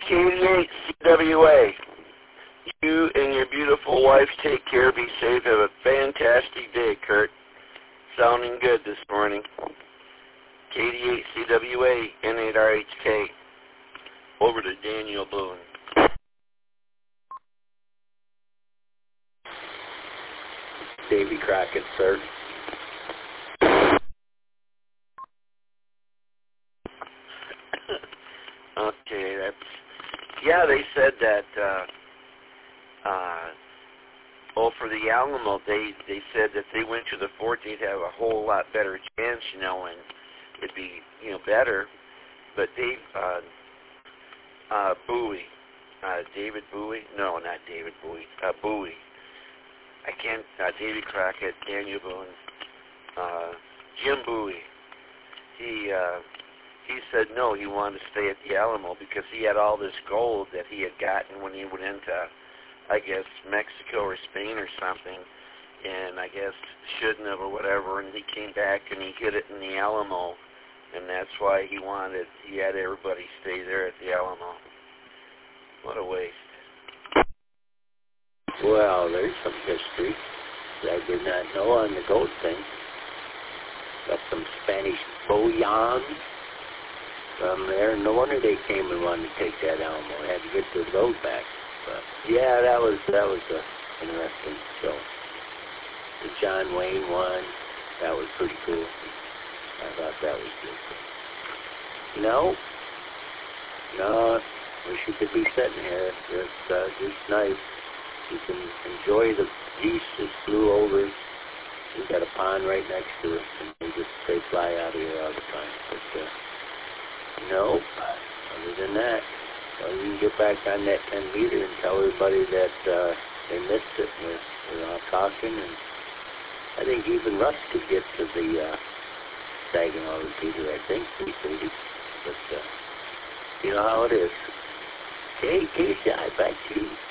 KD8 CWA. You and your beautiful wife take care, be safe, have a fantastic day, Kurt. Sounding good this morning. KD8 CWA, N8RHK. Over to Daniel Boone. Davy Crockett, sir. Okay, yeah, they said that, for the Alamo, they said that they went to the fort, they'd have a whole lot better chance, and it'd be, better. But Bowie, David Bowie, no, not David Bowie, Bowie. I can't, Davy Crockett, Daniel Boone, Jim Bowie. He said no, he wanted to stay at the Alamo because he had all this gold that he had gotten when he went into, I guess, Mexico or Spain or something, and I guess shouldn't have or whatever, and he came back and he hid it in the Alamo, and that's why he had everybody stay there at the Alamo. What a waste. Well, there's some history that I did not know on the gold thing. Got some Spanish bullion from there. No wonder they came and wanted to take that Alamo. They had to get their gold back. But yeah, that was interesting. So the John Wayne one, that was pretty cool. I thought that was good. No, wish you could be sitting here. It's just nice. You can enjoy the geese that flew over. We've got a pond right next to us, and they fly out of here all the time. But no, other than that, well, you can get back on that 10 meter and tell everybody that they missed it. We're all talking, and I think even Russ could get to the Saginaw repeater, I think, 330. But you know how it is. Okay, KCI, back to you.